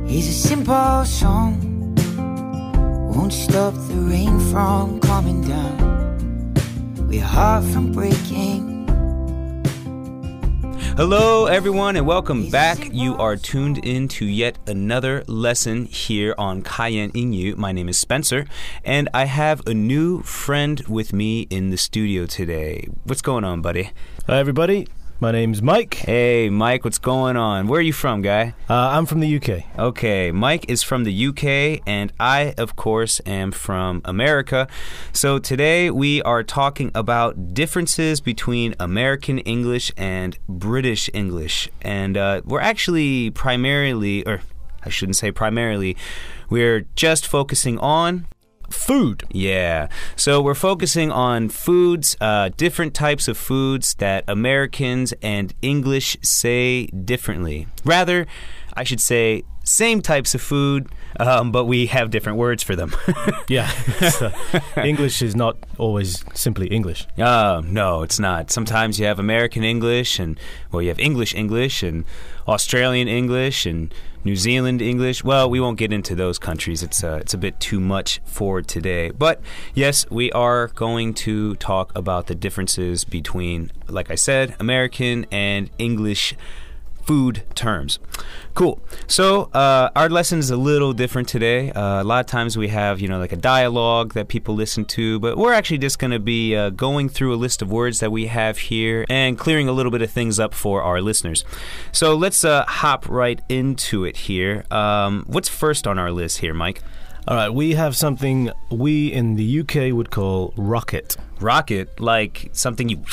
is a simple song. Won't stop the rain from coming down. We're hard from breaking. Hello, everyone, and welcome back. You are tuned in to yet another lesson here on Kayan Ingyu. My name is Spencer, and I have a new friend with me in the studio today. What's going on, buddy? Hi, everybody. My name's Mike. Hey, Mike, what's going on? Where are you from, guy? I'm from the UK. Okay, Mike is from the UK, and I, of course, am from America. So today we are talking about differences between American English and British English. And we're actually primarily, or I shouldn't say primarily, we're just focusing on food. Yeah. So we're focusing on foods, different types of foods that Americans and English say differently. Rather, I should say same types of food, but we have different words for them. Yeah. English is not always simply English. No, it's not. Sometimes you have American English, and, well, you have English and Australian English and New Zealand English. Well, we won't get into those countries. It's a bit too much for today. But yes, we are going to talk about the differences between, like I said, American and English food terms. Cool. So our lesson is a little different today. A lot of times we have, like a dialogue that people listen to, but we're actually just going to be going through a list of words that we have here and clearing a little bit of things up for our listeners. So let's hop right into it here. What's first on our list here, Mike? All right, we have something we in the UK would call rocket. Rocket, like something you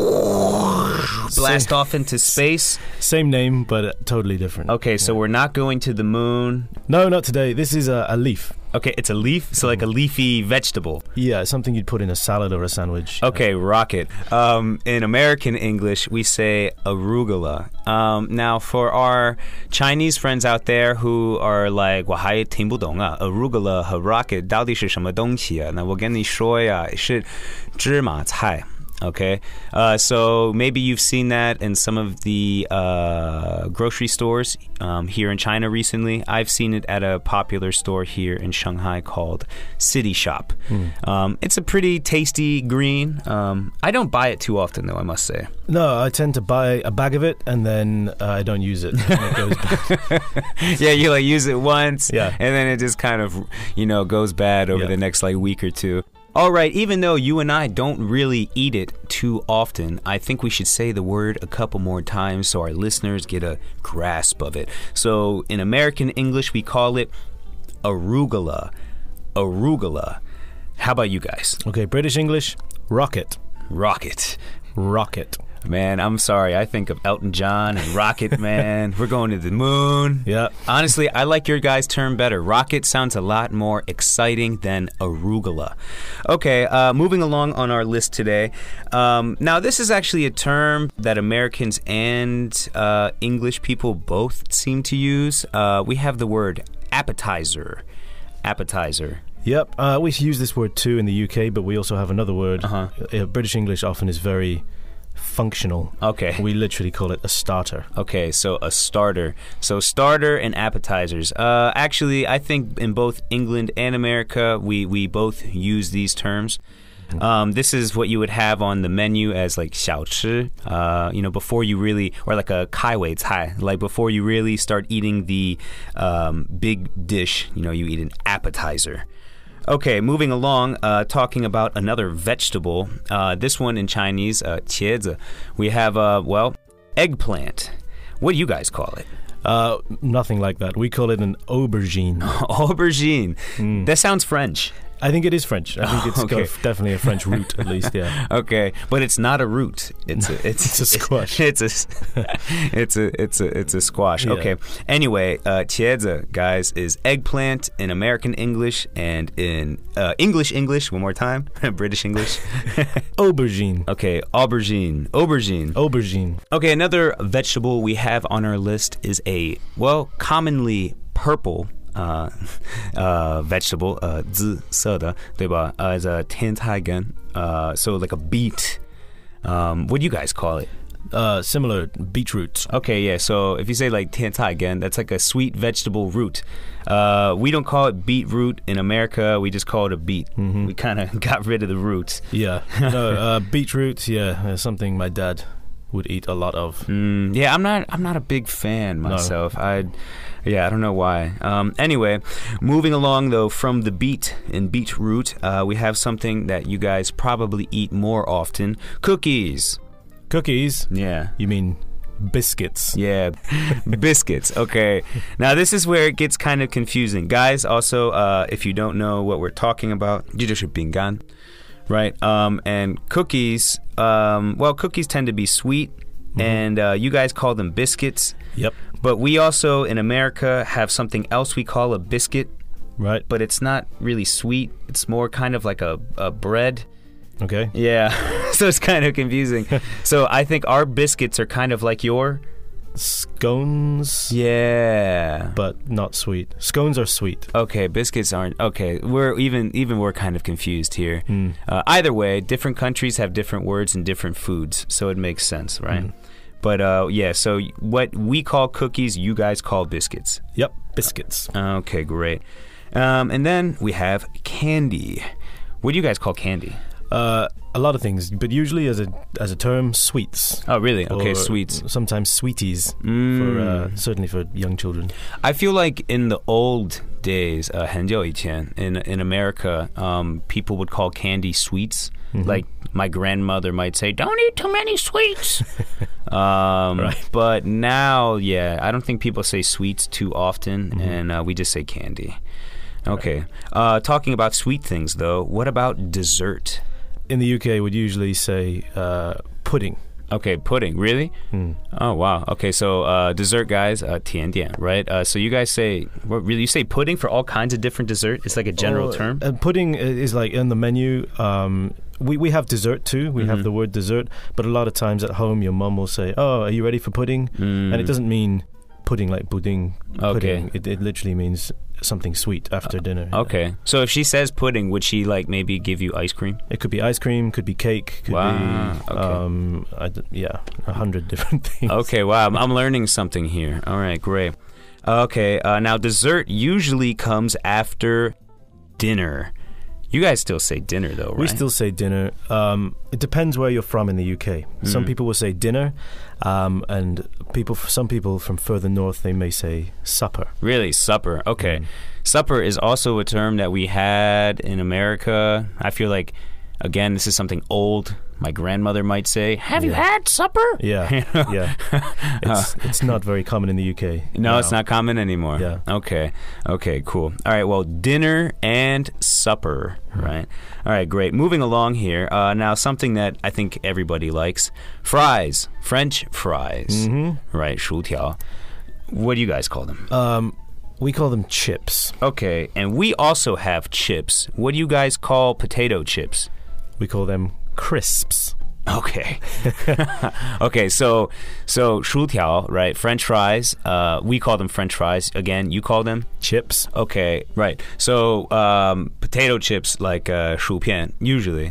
blast off into space? Same name, but totally different. Okay, so we're not going to the moon. No, not today. This is a leaf. Okay, it's a leaf? So like a leafy vegetable. Yeah, something you'd put in a salad or a sandwich. Okay, rocket. In American English, we say arugula. Now, for our Chinese friends out there who are like, 我还听不懂啊 arugula 和 rocket 到底是什么东西啊？那我跟你说呀，是芝麻菜。Okay, so maybe you've seen that in some of the grocery stores here in China recently. I've seen it at a popular store here in Shanghai called City Shop. It's a pretty tasty green. I don't buy it too often, though, I must say. No, I tend to buy a bag of it and then I don't use it. And it goes bad. Yeah, you use it once, yeah, and then it just kind of, goes bad over the next week or two. All right, even though you and I don't really eat it too often, I think we should say the word a couple more times so our listeners get a grasp of it. So in American English, we call it arugula. Arugula. How about you guys? Okay, British English, rocket. Rocket. Rocket. Man, I'm sorry. I think of Elton John and Rocket Man. We're going to the moon. Yeah. Honestly, I like your guys' term better. Rocket sounds a lot more exciting than arugula. Okay, moving along on our list today. Now, this is actually a term that Americans and English people both seem to use. We have the word appetizer. Appetizer. Yep, we use this word too in the UK, but we also have another word. British English often is very functional. Okay. We literally call it a starter. Okay, so a starter. So starter and appetizers. Actually, I think in both England and America, we both use these terms. This is what you would have on the menu as like 小吃, before you really, or like a 开胃菜, like before you really start eating the big dish, you eat an appetizer. Okay, moving along, talking about another vegetable. This one in Chinese, 茄子. We have, eggplant. What do you guys call it? Nothing like that. We call it an aubergine. Aubergine. That sounds French. I think it is French. I think it's got definitely a French root, at least, yeah. Okay, but it's not a root. It's a squash. It's a squash. Yeah. Okay. Anyway, 茄子, guys, is eggplant in American English, and in English, one more time, British English. Aubergine. Okay, aubergine. Okay, another vegetable we have on our list is commonly purple vegetable, 紫色的, 对吧? Is a 甜菜根, so like a beet. What do you guys call it? Similar, beetroot. Okay, yeah. So if you say like 甜菜 again, that's like a sweet vegetable root. We don't call it beetroot in America. We just call it a beet. We kind of got rid of the roots. Yeah. No, beetroot, something my dad would eat a lot of. Yeah, I'm not a big fan myself. No. I don't know why. Anyway, moving along though from the beet and beetroot, we have something that you guys probably eat more often: cookies. Cookies? Yeah. You mean biscuits? Yeah, biscuits. Okay. Now this is where it gets kind of confusing, guys. Also, if you don't know what we're talking about, 这就是饼干. Right, and cookies, cookies tend to be sweet, and you guys call them biscuits. Yep. But we also, in America, have something else we call a biscuit. Right. But it's not really sweet. It's more kind of like a bread. Okay. Yeah, so it's kind of confusing. So I think our biscuits are kind of like your... Scones? Yeah. But not sweet. Scones are sweet. Okay, biscuits aren't. Okay, we're we're kind of confused here. Either way, different countries have different words and different foods, so it makes sense, right? But so what we call cookies, you guys call biscuits. Yep, biscuits. Okay, great. And then we have candy. What do you guys call candy? A lot of things, but usually as a term, sweets. Oh, really? Okay, sweets. Sometimes sweeties, certainly for young children. I feel like in the old days, 很久以前, in America, people would call candy sweets. Like my grandmother might say, "Don't eat too many sweets." Right. But now, I don't think people say sweets too often, and we just say candy. Okay. Talking about sweet things, though, what about dessert? In the UK, we'd usually say pudding. Okay, pudding. Really? Oh, wow. Okay, so dessert, guys, 甜点, right? So you guys say, really, you say pudding for all kinds of different dessert? It's like a general term? Pudding is like in the menu. We have dessert too. We have the word dessert. But a lot of times at home, your mum will say, "Oh, are you ready for pudding?" And it doesn't mean pudding like pudding. Okay. It literally means something sweet after dinner. Okay. So if she says pudding, would she like maybe give you ice cream? It could be ice cream, could be cake, could be 100 different things. Okay, wow. I'm learning something here. All right, great. Okay, now dessert usually comes after dinner. You guys still say dinner though, right? We still say dinner. It depends where you're from in the UK. Some people will say dinner, and some people from further north, they may say supper. Really? Supper. Okay. Supper is also a term that we had in America. I feel like, again, this is something old. My grandmother might say, "Have you had supper?" Yeah, yeah. It's not very common in the UK. No, it's not common anymore. Yeah. Okay, cool. All right, well, dinner and supper, right? All right, great. Moving along here. Now, something that I think everybody likes. Fries. French fries. Right, 薯条. What do you guys call them? We call them chips. Okay, and we also have chips. What do you guys call potato chips? We call them crisps. Okay. Okay, so 薯条, right? French fries. We call them French fries. Again, you call them chips. Okay, right. So potato chips like 薯片 usually.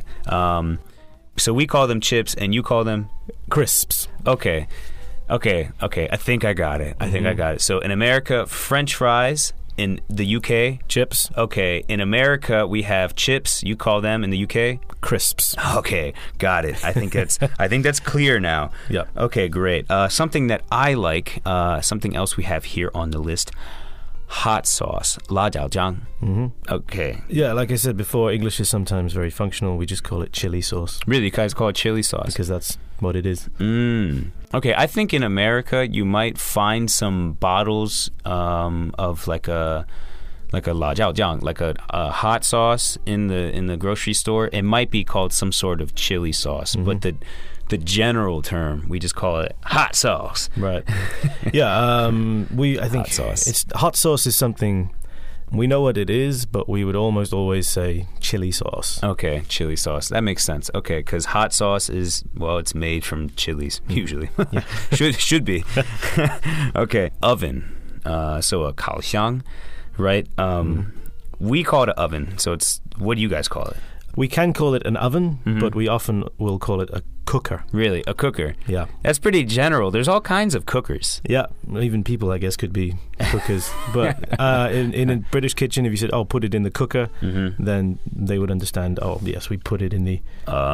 So we call them chips and you call them crisps. Okay. I think I got it. So in America, French fries. In the UK, chips. Okay. In America, we have chips. You call them in the UK crisps. Okay, got it. I think that's clear now. Yeah. Okay, great. Something that I like. Something else we have here on the list. Hot sauce, 辣椒酱. Okay. Yeah, like I said before, English is sometimes very functional. We just call it chili sauce. Really, you guys call it chili sauce? Because that's what it is. Okay, I think in America you might find some bottles of like a 辣椒酱, like a hot sauce in the grocery store. It might be called some sort of chili sauce, but the general term, we just call it hot sauce. Right. Yeah. I think hot sauce is something we know what it is, but we would almost always say chili sauce. Okay, chili sauce. That makes sense. Okay, because hot sauce is, well, it's made from chilies usually. should be. Okay, oven. So a 烤箱, right? We call it an oven. So it's, what do you guys call it? We can call it an oven, but we often will call it a cooker. Really? A cooker? Yeah. That's pretty general. There's all kinds of cookers. Yeah, even people, I guess, could be cookers. But in a British kitchen, if you said, "Oh, put it in the cooker," then they would understand. Oh, yes, we put it in the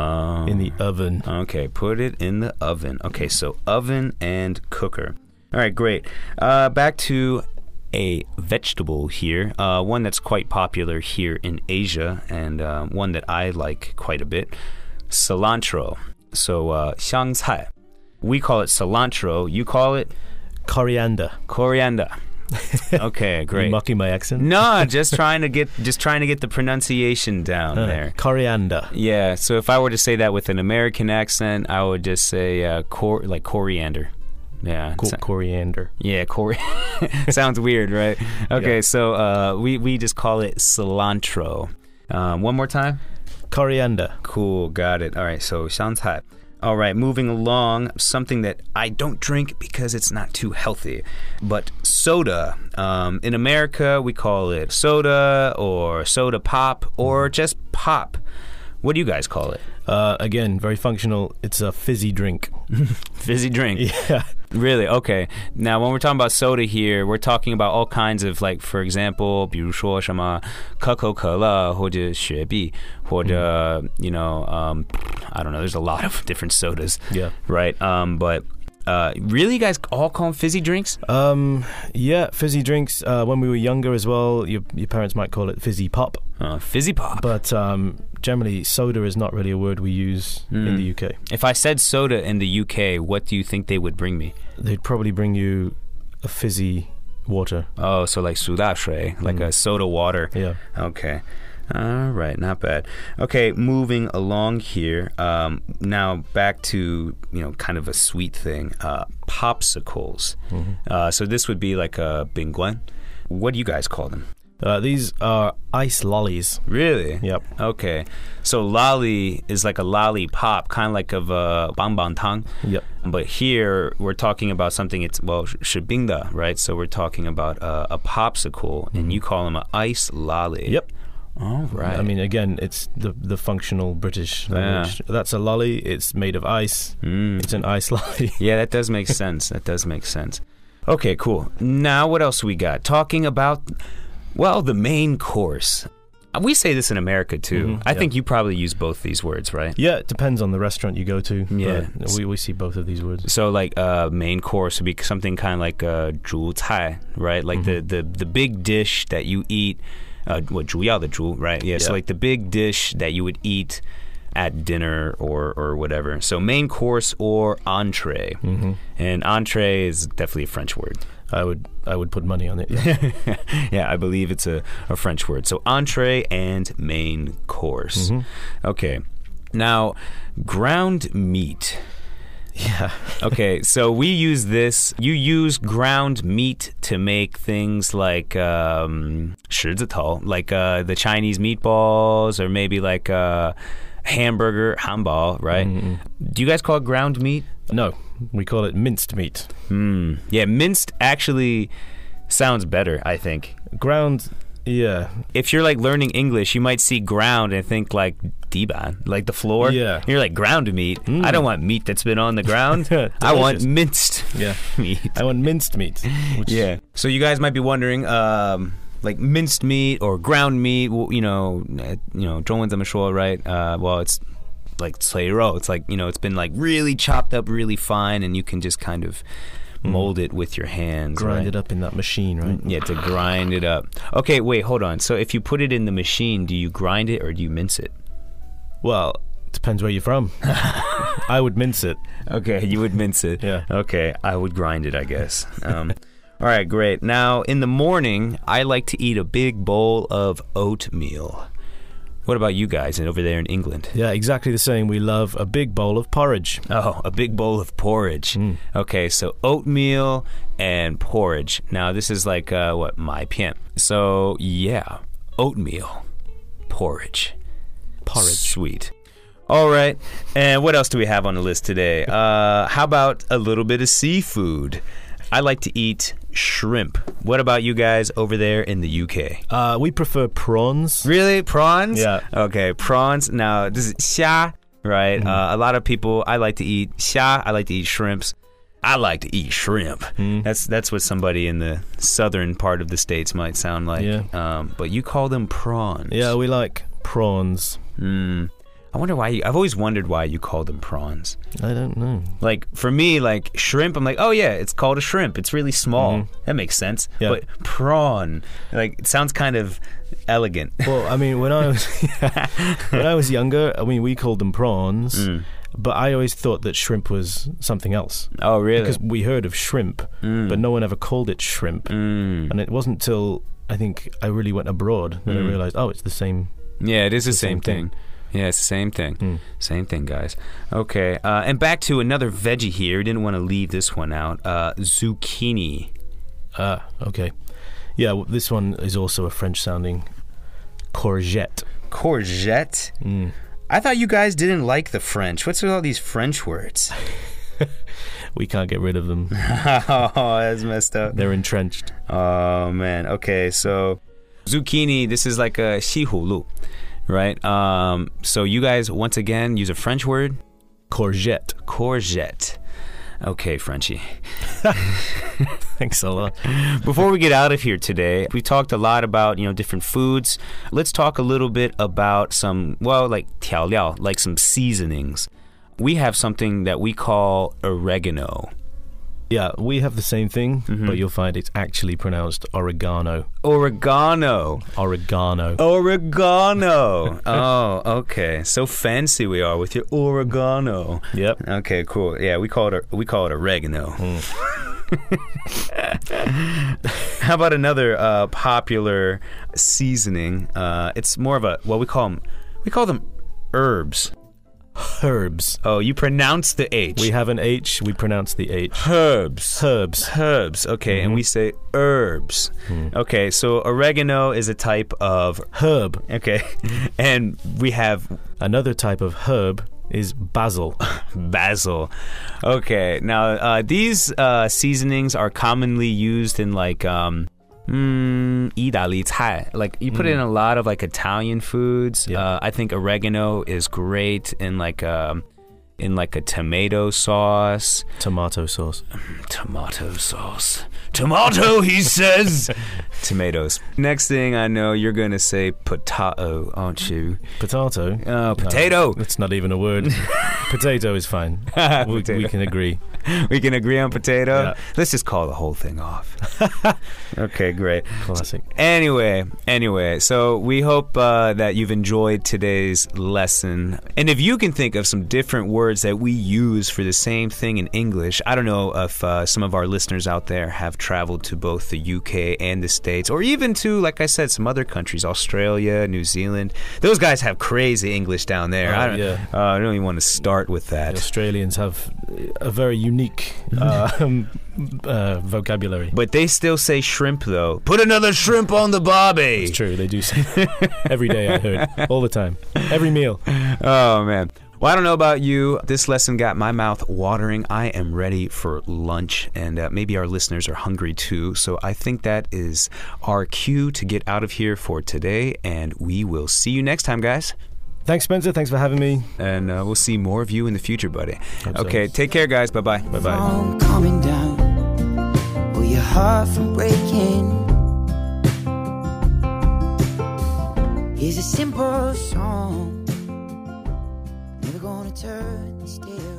oven. Okay, put it in the oven. Okay, so oven and cooker. All right, great. Back to a vegetable here, one that's quite popular here in Asia, and one that I like quite a bit. Cilantro. So, 香菜. We call it cilantro. You call it? Coriander. Coriander. Okay, great. Are you mocking my accent? No, just trying to get the pronunciation down there. Coriander. Yeah. So if I were to say that with an American accent, I would just say like coriander. Yeah. Coriander. Yeah, sounds weird, right? Okay, Yeah. so we just call it cilantro. One more time. Coriander. Cool, got it. All right, so 香菜. All right, moving along, something that I don't drink because it's not too healthy, but soda. In America, we call it soda or soda pop or just pop. What do you guys call it? Again, very functional. It's a fizzy drink. Fizzy drink? Yeah. Really? Okay. Now, when we're talking about soda here, we're talking about all kinds of, like, for example, 比如说什么可口可乐或者雪碧或者 you know, I don't know. There's a lot of different sodas. Yeah. Right. But really, you guys all call them fizzy drinks? Yeah, fizzy drinks. When we were younger as well, your parents might call it fizzy pop. Fizzy pop. But generally, soda is not really a word we use in the UK. If I said soda in the UK, what do you think they would bring me? They'd probably bring you a fizzy water. Oh, so like 苏打水, like a soda water. Yeah. Okay. All right, not bad. Okay, moving along here. Now back to, you know, kind of a sweet thing. Popsicles. So this would be like a bingguan. What do you guys call them? These are ice lollies. Really? Yep. Okay. So lolly is like a lollipop, kind of like of a bonbon. Yep. But here we're talking about something. It's 是冰的, right? So we're talking about a popsicle, and you call them an ice lolly. Yep. All right. I mean, again, it's the functional British language. That's a lolly. It's made of ice. It's an ice lolly. Yeah, that does make sense. That does make sense. Okay, cool. Now what else we got? Talking about, well, the main course. We say this in America too. I think you probably use both these words, right? Yeah, it depends on the restaurant you go to. Yeah. But we see both of these words. So like main course would be something kind of like 主菜, right? Like the big dish that you eat. 主要的主, right? Yeah, so like the big dish that you would eat at dinner or whatever. So main course or entree. And entree is definitely a French word. I would put money on it. Yeah, yeah, I believe it's a French word. So entree and main course. Okay. Now, ground meat. Yeah. Okay, so we use this. You use ground meat to make things like 狮子头, like the Chinese meatballs, or maybe like hamburger, 汉堡, right? Do you guys call it ground meat? No, we call it minced meat. Yeah, minced actually sounds better, I think. Ground, yeah. If you're like learning English, you might see ground and think like diban, like the floor. Yeah. You're like ground meat. I don't want meat that's been on the ground. I want minced meat. I want minced meat. Yeah. So you guys might be wondering, like minced meat or ground meat, you know, 中文怎么说, right? Well, it's like 脆肉. It's like, you know, it's been like really chopped up really fine, and you can just kind of mold it with your hands. Grind it up in that machine, right? Yeah, to grind it up. Okay, wait, hold on. So if you put it in the machine, do you grind it or do you mince it? Well, depends where you're from. I would mince it. Okay, you would mince it. Yeah. Okay, I would grind it, I guess. All right, great. Now, in the morning, I like to eat a big bowl of oatmeal. What about you guys over there in England? Yeah, exactly the same. We love a big bowl of porridge. Oh, a big bowl of porridge. Okay, so oatmeal and porridge. Now, this is like, what, 麦片. So, yeah, oatmeal, porridge. Sweet. All right, and what else do we have on the list today? How about a little bit of seafood? I like to eat shrimp. What about you guys over there in the UK? We prefer prawns. Really? Prawns? Yeah. Okay, prawns. Now, this is 虾 right? A lot of people, I like to eat xia, I like to eat shrimps. I like to eat shrimp. That's what somebody in the southern part of the States might sound like. Yeah. But you call them prawns. Yeah, we like prawns. I wonder why I've always wondered why you call them prawns. I don't know. Like, for me, like, shrimp, I'm like, oh, yeah, it's called a shrimp. It's really small. That makes sense. Yeah. But prawn, like, it sounds kind of elegant. Well, I mean, when I was younger, I mean, we called them prawns, but I always thought that shrimp was something else. Oh, really? Because we heard of shrimp, but no one ever called it shrimp. And it wasn't till, I think, I really went abroad that I realized, oh, it's the same. Yeah, it is the same thing. Yeah, it's the same thing. Same thing, guys. Okay, and back to another veggie here. Didn't want to leave this one out. Zucchini. Okay. Yeah, well, this one is also a French-sounding courgette. Courgette? I thought you guys didn't like the French. What's with all these French words? We can't get rid of them. Oh, that's messed up. They're entrenched. Oh, man. Okay, so zucchini, this is like a xihulu. Right? So you guys, once again, use a French word? Courgette. Courgette. Okay, Frenchie. Thanks a lot. Before we get out of here today, we talked a lot about, different foods. Let's talk a little bit about some, like 调料, like some seasonings. We have something that we call oregano. Yeah, we have the same thing, but you'll find it's actually pronounced oregano. Oregano. Oregano. Oregano. Oh, okay. So fancy we are with your oregano. Yep. Okay, cool. Yeah, we call it oregano. How about another popular seasoning? It's more of we call them herbs. Herbs. Oh, you pronounce the H. We have an H, we pronounce the H. Herbs. Herbs. Okay, and we say herbs. Okay, so oregano is a type of herb. Okay, and we have another type of herb is basil. Basil. Okay, now these seasonings are commonly used in like意大利菜. Like you put it in a lot of like Italian foods. Yeah. I think oregano is great in like a tomato sauce. Tomato sauce. Tomato sauce. Tomato, he says. Tomatoes. Next thing I know, you're going to say potato, aren't you? Potato? Potato. No, that's not even a word. Potato is fine. We can agree. We can agree on potato? Yeah. Let's just call the whole thing off. Okay, great. Classic. Anyway, so we hope that you've enjoyed today's lesson. And if you can think of some different words that we use for the same thing in English, I don't know if some of our listeners out there have traveled to both the UK and the States, or even to, like I said, some other countries, Australia, New Zealand. Those guys have crazy English down there. I don't even want to start with that. The Australians have a very unique vocabulary. But they still say shrimp, though. Put another shrimp on the barbie. It's true, they do say every day, I heard. All the time. Every meal. Oh, man. Well, I don't know about you. This lesson got my mouth watering. I am ready for lunch, and maybe our listeners are hungry too. So I think that is our cue to get out of here for today, and we will see you next time, guys. Thanks, Spencer. Thanks for having me. And we'll see more of you in the future, buddy. Okay, take care, guys. Bye-bye. Bye-bye. Coming down, or your heart from breaking. Here's a simple song, never gonna turn the stairs.